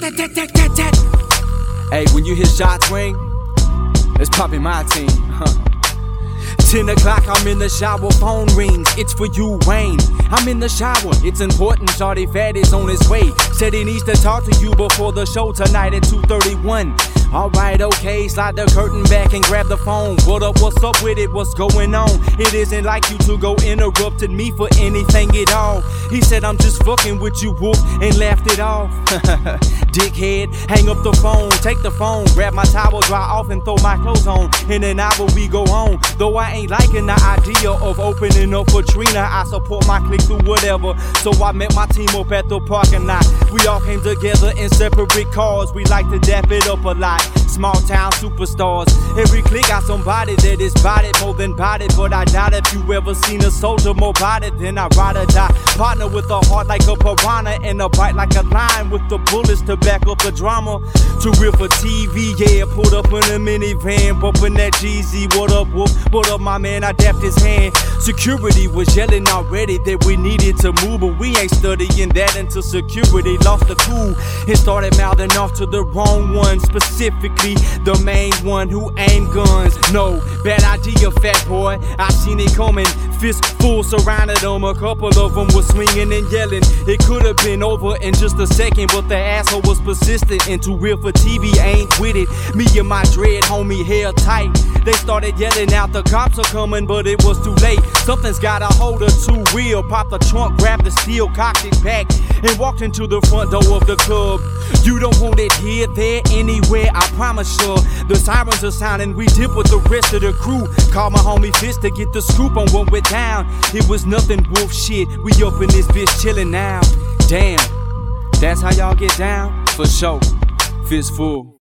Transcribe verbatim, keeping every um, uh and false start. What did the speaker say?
tat, tat, tat, tat, tat. Hey, when you hear shots ring, it's popping my team. Huh. Ten o'clock, I'm in the shower, phone rings, it's for you, Wayne. I'm in the shower, it's important, shawty fat is on his way. Said he needs to talk to you before the show tonight at two thirty-one. Alright, okay, slide the curtain back and grab the phone. What up, what's up with it, what's going on? It isn't like you to go interrupted me for anything at all. He said I'm just fucking with you, whoop, and laughed it off. Dickhead, hang up the phone, take the phone, grab my towel, dry off and throw my clothes on. In an hour we go on, though I ain't liking the idea of opening up for Trina. I support my clique through whatever, so I met my team up at the parking lot. We all came together in separate cars, we like to dap it up a lot. Small town superstars, every clique got somebody that is bodied more than bodied. But I doubt if you ever seen a soldier more bodied than I ride or die. Partner with a heart like a piranha and a bite like a lion, with the bullets to back up the drama. Too real for T V, yeah, pulled up in a minivan, bumping that G Z. What up, whoop, what up, my man, I dapped his hand. Security was yelling already that we needed to move, but we ain't studying that until security lost the cool and started mouthing off to the wrong one, specifically the main one who aimed guns. No, bad idea, fat boy, I seen it coming. Fist full surrounded them, a couple of them was swinging and yelling. It could have been over in just a second, but the asshole was persistent and too real for T V, ain't with it. Me and my dread homie held tight. They started yelling out, the cops are coming, but it was too late. Something's got a hold of two wheel. Popped the trunk, grabbed the steel, cocked it back, and walked into the front door of the club. You don't want it here, there, anywhere, I promise you. The sirens are sounding, we dip with the rest of the crew. Called my homie Fist to get the scoop on what went down. It was nothing wolf shit, we up in this bitch chillin' now. Damn, that's how y'all get down? For sure, Fist full.